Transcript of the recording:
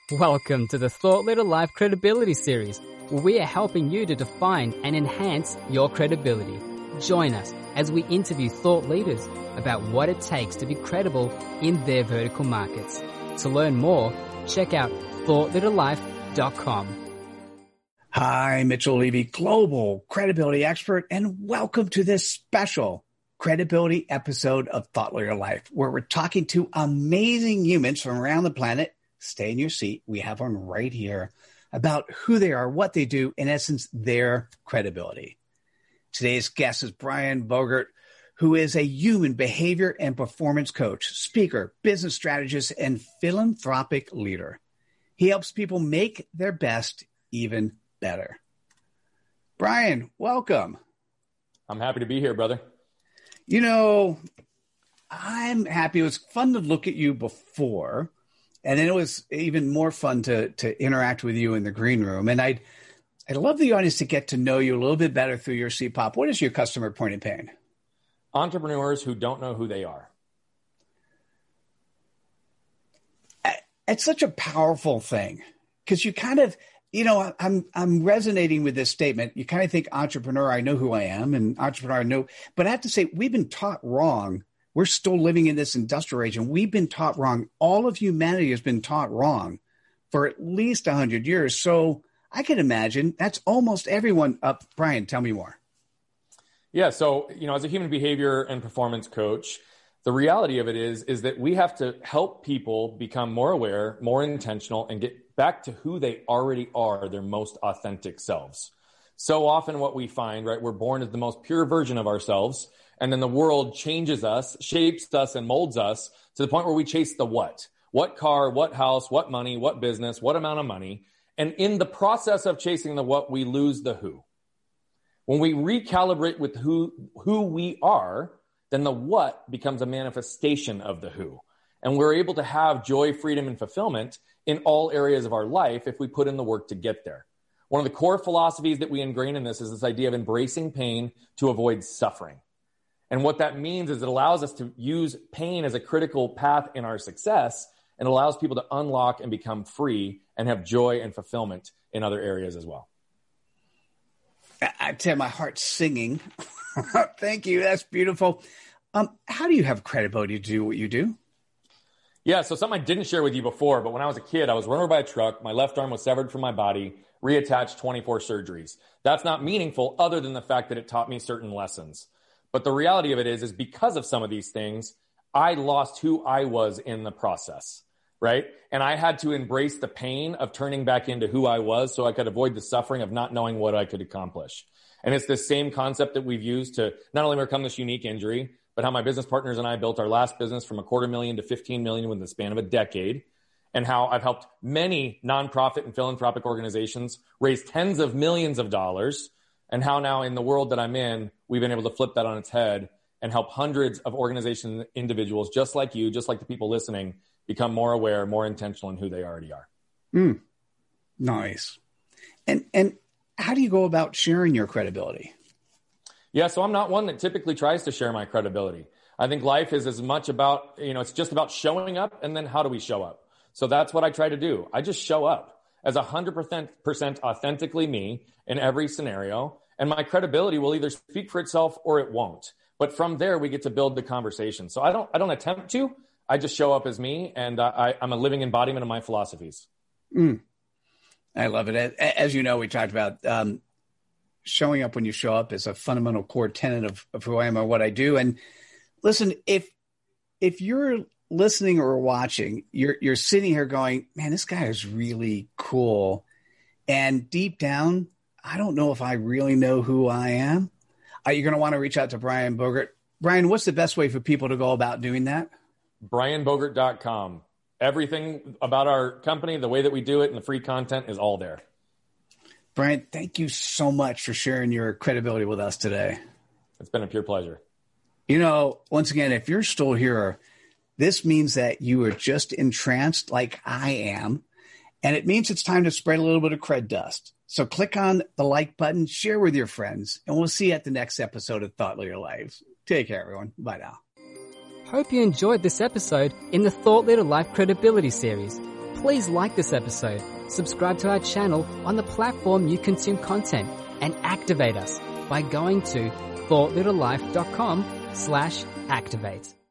Welcome to the Thought Leader Life Credibility Series, where we are helping you to define and enhance your credibility. Join us as we interview thought leaders about what it takes to be credible in their vertical markets. To learn more, check out thoughtleaderlife.com. Hi, Mitchell Levy, global credibility expert, and welcome to this special credibility episode of Thought Leader Life, where we're talking to amazing humans from around the planet. Stay in your seat. We have one right here about who they are, what they do, in essence, their credibility. Today's guest is Brian Bogert, who is a human behavior and performance coach, speaker, business strategist, and philanthropic leader. He helps people make their best even better. Brian, welcome. I'm happy to be here, brother. You know, I'm happy. It was fun to look at you before. And then it was even more fun to interact with you in the green room. And I'd love the audience to get to know you a little bit better through your CPOP. What is your customer point of pain? Entrepreneurs who don't know who they are. It's such a powerful thing because you kind of, you know, I'm resonating with this statement. You kind of think entrepreneur, I know who I am, and entrepreneur, I know. But I have to say, we've been taught wrong. We're still living in this industrial age, and we've been taught wrong. All of humanity has been taught wrong for at least 100 years. So I can imagine that's almost everyone. Brian, tell me more. Yeah. So, you know, as a human behavior and performance coach, the reality of it is that we have to help people become more aware, more intentional, and get back to who they already are, their most authentic selves. So often what we find, right, we're born as the most pure version of ourselves. And then the world changes us, shapes us, and molds us to the point where we chase the what. What car, what house, what money, what business, what amount of money. And in the process of chasing the what, we lose the who. When we recalibrate with who we are, then the what becomes a manifestation of the who. And we're able to have joy, freedom, and fulfillment in all areas of our life if we put in the work to get there. One of the core philosophies that we ingrain in this is this idea of embracing pain to avoid suffering. And what that means is it allows us to use pain as a critical path in our success and allows people to unlock and become free and have joy and fulfillment in other areas as well. I tell you, my heart's singing. Thank you. That's beautiful. How do you have credibility to do what you do? Yeah, so something I didn't share with you before, but when I was a kid, I was run over by a truck. My left arm was severed from my body, reattached 24 surgeries. That's not meaningful other than the fact that it taught me certain lessons. But the reality of it is because of some of these things, I lost who I was in the process, right? And I had to embrace the pain of turning back into who I was so I could avoid the suffering of not knowing what I could accomplish. And it's the same concept that we've used to not only overcome this unique injury, but how my business partners and I built our last business from $250,000 to $15 million within the span of a decade, and how I've helped many nonprofit and philanthropic organizations raise tens of millions of dollars, and how now in the world that I'm in, we've been able to flip that on its head and help hundreds of organizations and individuals just like you, just like the people listening, become more aware, more intentional in who they already are. Nice. And how do you go about sharing your credibility? Yeah, so I'm not one that typically tries to share my credibility. I think life is as much about, it's just about showing up, and then how do we show up? So that's what I try to do. I just show up as 100% authentically me in every scenario. And my credibility will either speak for itself or it won't. But from there, we get to build the conversation. So I don't attempt to. I just show up as me, and I'm a living embodiment of my philosophies. I love it. As you know, we talked about showing up when you show up is a fundamental core tenet of who I am and what I do. And listen, if you're listening or watching, you're sitting here going, man, this guy is really cool. And deep down, I don't know if I really know who I am. You're going to want to reach out to Brian Bogert. Brian, what's the best way for people to go about doing that? BrianBogert.com. Everything about our company, the way that we do it, and the free content is all there. Brian, thank you so much for sharing your credibility with us today. It's been a pure pleasure. You know, once again, if you're still here, this means that you are just entranced like I am, and it means it's time to spread a little bit of cred dust. So click on the like button, share with your friends, and we'll see you at the next episode of Thought Leader Life. Take care, everyone. Bye now. Hope you enjoyed this episode in the Thought Leader Life Credibility Series. Please like this episode, subscribe to our channel on the platform you consume content, and activate us by going to thoughtlittlelife.com/activate.